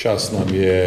Čast nam je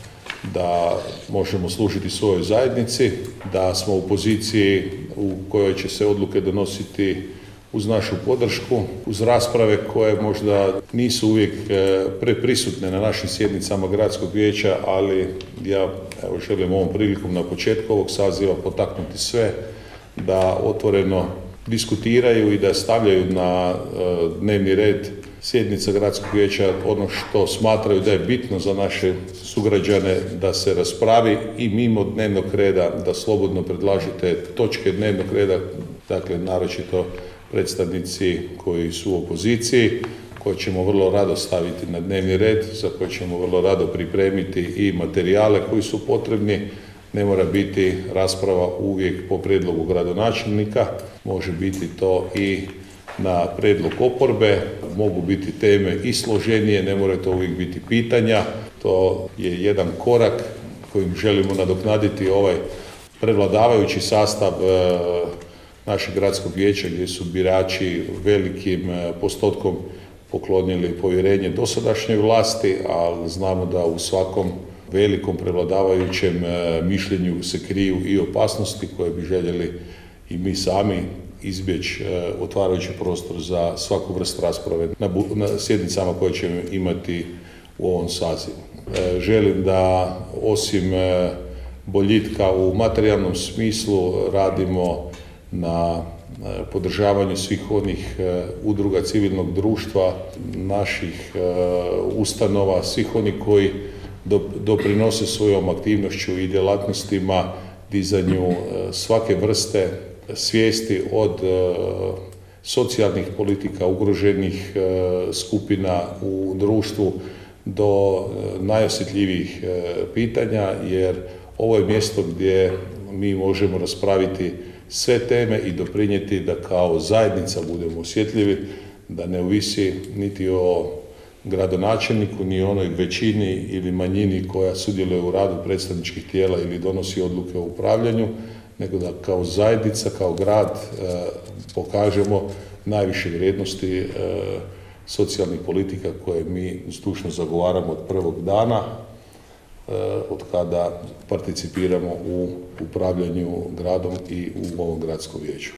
da možemo služiti svojoj zajednici, da smo u poziciji u kojoj će se odluke donositi uz našu podršku, uz rasprave koje možda nisu uvijek preprisutne na našim sjednicama gradskog vijeća, ali ja želim ovom prilikom na početku ovog saziva potaknuti sve da otvoreno diskutiraju i da stavljaju na dnevni red sjednica gradskog vijeća ono što smatraju da je bitno za naše sugrađane da se raspravi i mimo dnevnog reda da slobodno predlažete točke dnevnog reda, dakle naročito predstavnici koji su u opoziciji, koje ćemo vrlo rado staviti na dnevni red, za koje ćemo vrlo rado pripremiti i materijale koji su potrebni. Ne mora biti rasprava uvijek po prijedlogu gradonačelnika, može biti to i na prijedlog oporbe, mogu biti teme i složenije, ne mora to uvijek biti pitanja. To je jedan korak kojim želimo nadoknaditi ovaj prevladavajući sastav našeg gradskog vijeća gdje su birači velikim postotkom poklonili povjerenje dosadašnjoj vlasti, ali znamo da u svakom velikom prevladavajućem mišljenju se kriju i opasnosti koje bi željeli i mi sami izbjeći, otvarajući prostor za svaku vrstu rasprave na sjednicama koje ćemo imati u ovom sazivu. Želim da osim boljitka u materijalnom smislu radimo na podržavanju svih onih udruga civilnog društva, naših ustanova, svih onih koji doprinose svojom aktivnošću i djelatnostima dizanju svake vrste svijesti od socijalnih politika, ugroženih skupina u društvu do najosjetljivijih pitanja, jer ovo je mjesto gdje mi možemo raspraviti sve teme i doprinijeti da kao zajednica budemo osjetljivi, da ne ovisi niti o gradonačelniku, ni onoj većini ili manjini koja sudjeluje u radu predstavničkih tijela ili donosi odluke o upravljanju, nego da kao zajednica, kao grad pokažemo najviše vrijednosti socijalnih politika koje mi zdušno zagovaramo od prvog dana, od kada participiramo u upravljanju gradom i u ovom gradskom vijeću.